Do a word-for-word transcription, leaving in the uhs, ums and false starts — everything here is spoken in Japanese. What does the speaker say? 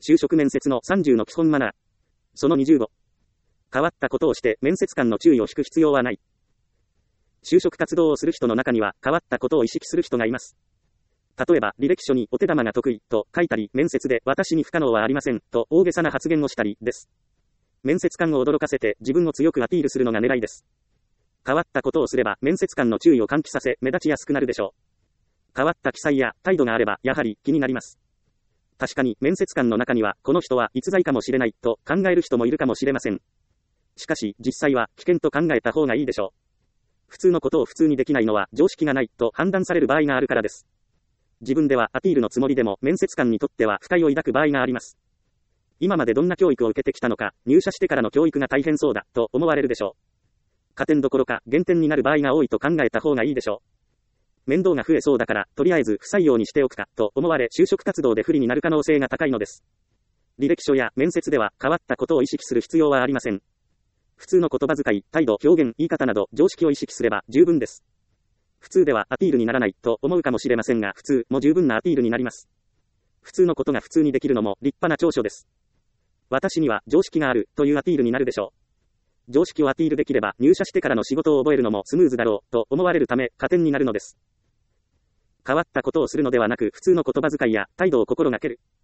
就職面接のさんじゅうの基本マナー。そのにじゅうご。変わったことをして面接官の注意を引く必要はない。就職活動をする人の中には変わったことを意識する人がいます。例えば履歴書にお手玉が得意と書いたり、面接で私に不可能はありませんと大げさな発言をしたりです。面接官を驚かせて自分を強くアピールするのが狙いです。変わったことをすれば面接官の注意を喚起させ目立ちやすくなるでしょう。変わった記載や態度があればやはり気になります。確かに面接官の中にはこの人は逸材かもしれないと考える人もいるかもしれません。しかし実際は危険と考えた方がいいでしょう。普通のことを普通にできないのは常識がないと判断される場合があるからです。自分ではアピールのつもりでも面接官にとっては不快を抱く場合があります。今までどんな教育を受けてきたのか、入社してからの教育が大変そうだと思われるでしょう。加点どころか減点になる場合が多いと考えた方がいいでしょう。面倒が増えそうだからとりあえず不採用にしておくかと思われ就職活動で不利になる可能性が高いのです。履歴書や面接では変わったことを意識する必要はありません。普通の言葉遣い、態度、表現、言い方など常識を意識すれば十分です。普通ではアピールにならないと思うかもしれませんが、普通も十分なアピールになります。普通のことが普通にできるのも立派な長所です。私には常識があるというアピールになるでしょう。常識をアピールできれば入社してからの仕事を覚えるのもスムーズだろうと思われるため加点になるのです。変わったことをするのではなく普通の言葉遣いや態度を心がける。